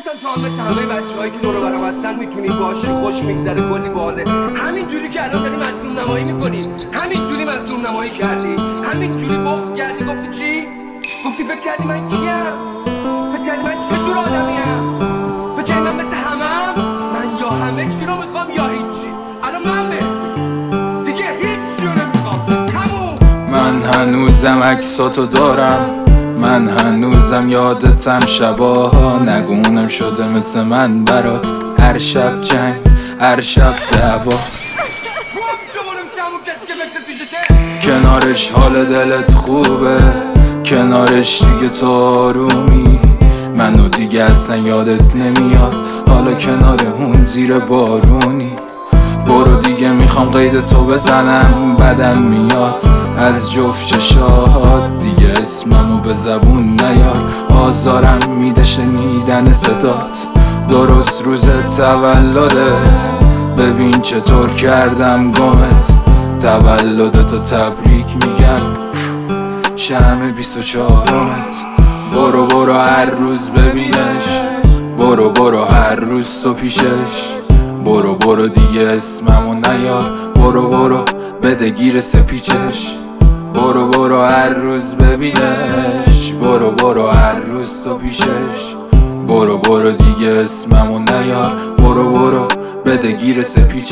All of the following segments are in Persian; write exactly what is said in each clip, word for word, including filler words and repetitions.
گفتم تو هم مثل همه بچه‌هایی که دور و برم هستن میتونی باشی، خوش میگذره، کلی باله. همینجوری که الان داری مظلوم نمایی میکنی، همینجوری مظلوم نمایی کردی، همینجوری بغض کردی. گفتی چی؟ گفتی فکر کردی من کیم؟ فکر کردی من چه جور آدمیم؟ فکر کردی من مثل همم؟ من یا همه چی رو میخوام یا هیچی. الان من به دیگه هیچی رو نمیخوام. تموم. من هنوزم عکساتو دارم، من هنوزم یادتم شباها، نگونم شده مثل من برات. هر شب جنگ، هر شب دعوا، کنارش حال دلت خوبه، کنارش دیگه تو آرومی. منو دیگه اصلا یادت نمیاد، حالا کنار اون زیر بارونی. برو دیگه میخوام قید تو بزنم، بدم میاد از جفت چشات. دیگه اسممو به زبون نیار، آزارم میده شنیدن صدات. درست روز تولدت ببین چطور کردم گمت. تولدتو تبریک میگم، شمع بیست و چهارمت. برو برو هر روز ببینش، برو برو هر روز تو پیشش. برو برو دیگه اسممو نیار، برو برو بده گیر سپیچش. برو برو هر روز ببینش، برو برو هر روز تو پیشش. برو برو دیگه اسممو نیار، برو برو بده گیر سپیچش.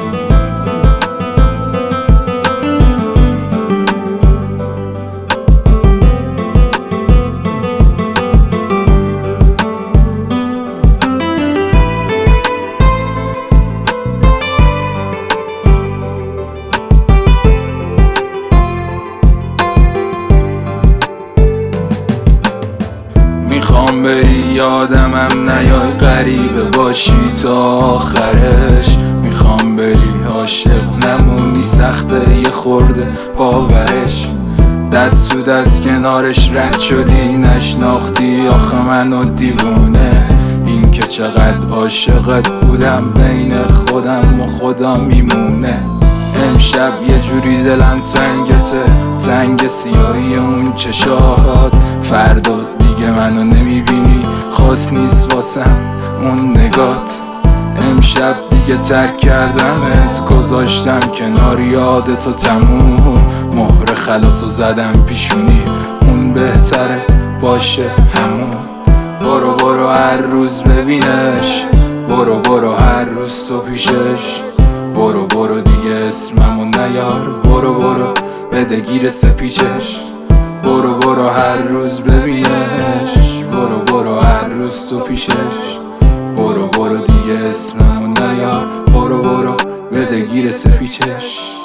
میخوام بری یادمم نیای، غریبه باشی تا آخرش. میخوام بری عاشق نمونی، سخته یه خورده باورش. دست تو دست کنارش رد شدی، نشناختی آخه منو دیوونه. این که چقدر عاشقت بودم بین خودم و خدا میمونه. امشب یه جوری دلم تنگته، تنگ سیاهی اون چشات. فردا دیگه منو نمیبینی، خاص نیست واسم اون نگات. امشب دیگه ترک کردمت، گذاشتم کنار یادتو تموم. مهر خلاصو زدم پیشونی، اون بهتره باشه همون. برو برو هر روز ببینش، برو برو هر روز تو پیشش. برو برو دیگه اسممو نیار، برو برو بده گیر سپیچش. برو برو هر روز ببینش، برو برو هر روز تو پیشش. برو برو دیگه اسممو نیار، برو برو بده گیر سپیچش.